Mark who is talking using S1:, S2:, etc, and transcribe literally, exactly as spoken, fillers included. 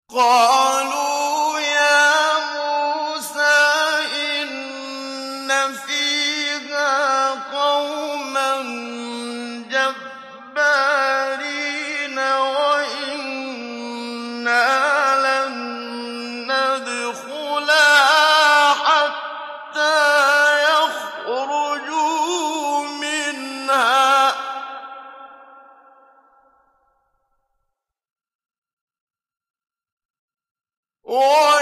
S1: قَالُوا يَا مُوسَىٰ إِنَّ فِيهَا قَوْمًا جَبَّارِينَ وَإِنَّا لَن نَّدْخُلَهَا حَتَّىٰ يَخْرُجُوا مِنْهَا ۖ وَإِنَّا